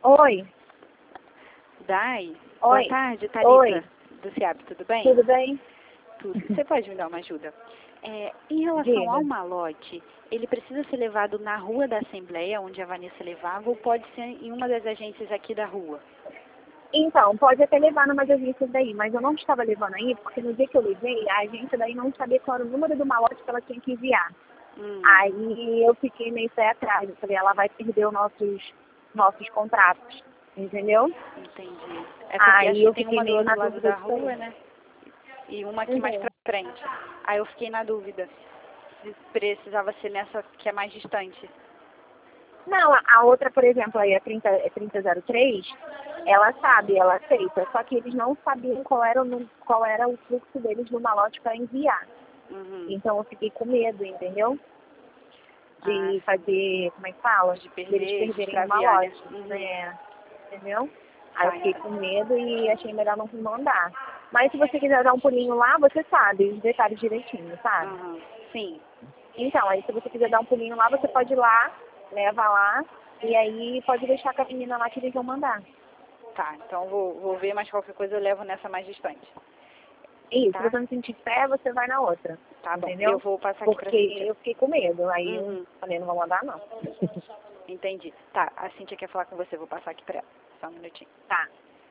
Oi. Dai, Oi. boa tarde, Thalita, Oi. do CIAP, tudo bem? Tudo bem? Tudo. Você pode me dar uma ajuda? Em relação Diga. ao malote, ele precisa ser levado na rua da Assembleia, onde a Vanessa levava, ou pode ser em uma das agências aqui da rua? Então, pode até levar numa agência daí, mas eu não estava levando aí, porque no dia que eu levei, a agência daí não sabia qual era o número do malote que ela tinha que enviar. Aí eu fiquei meio pé atrás, eu falei, ela vai perder os nossos contratos, entendeu? Entendi. É porque Aí acho eu que tem fiquei uma do meio na outro lado dúvida da disso aí. rua, né? E uma aqui mais pra frente. Aí eu fiquei na dúvida se precisava ser nessa que é mais distante. Não, a outra, por exemplo, aí a 3003, ela sabe, ela aceita, só que eles não sabiam qual era o fluxo deles no malote para enviar. Então eu fiquei com medo, entendeu? De fazer, como é que fala? De Deles perder, de perderem o extraviar, né? malote, né? Entendeu? Aí eu fiquei com medo e achei melhor não mandar. Mas se você quiser dar um pulinho lá, você sabe os detalhes direitinho, sabe? Sim. Então, aí se você quiser dar um pulinho lá, você pode ir lá, leva lá, e aí pode deixar com a menina lá que eles vão mandar. Tá, então vou ver, mas qualquer coisa eu levo nessa mais distante. Isso, Tá? se você não sentir pé, você vai na outra. Tá bom, Entendeu? eu vou passar aqui pra Porque Cíntia. eu fiquei com medo, aí eu falei, não vou mandar não. Entendi. Tá, a Cíntia quer falar com você, vou passar aqui pra ela. Só um minutinho. Tá.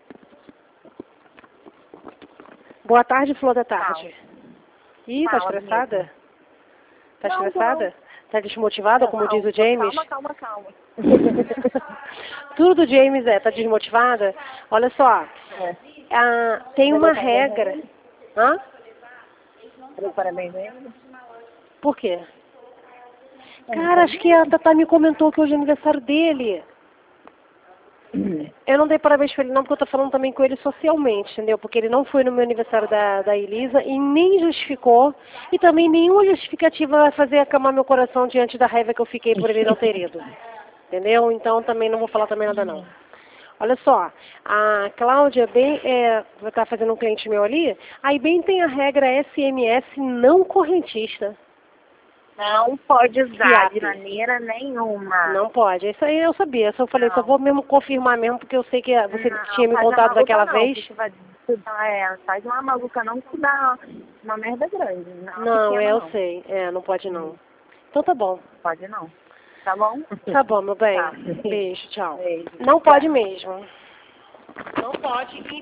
Boa tarde, Flor da Tarde. Ih, tá Fala, estressada? bonita. Tá Não, estressada? Tá desmotivada, como diz o James? Calma. Tudo do James tá desmotivada? Olha só, tem uma regra. Hã? Parabéns, hein? Por quê? Cara, acho que a Tatá me comentou que hoje é aniversário dele. Eu não dei parabéns pra ele não, porque eu tô falando também com ele socialmente, entendeu? Porque ele não foi no meu aniversário da Elisa e nem justificou. E também nenhuma justificativa vai fazer acalmar meu coração diante da raiva que eu fiquei por ele não ter ido. Entendeu? Então também não vou falar também nada não. Olha só, a Cláudia bem tá fazendo um cliente meu ali, aí bem tem a regra SMS não correntista. Não pode usar de maneira nenhuma. Não pode, isso aí eu sabia, só falei, só vou mesmo confirmar mesmo, porque eu sei que você tinha me contado daquela vez. Faz uma maluca não que dá uma merda grande. Não, eu sei, não pode não. Então tá bom. Pode não. Tá bom? Tá bom, meu bem. Tá. Beijo, tchau. Beijo. Não pode mesmo. Não pode.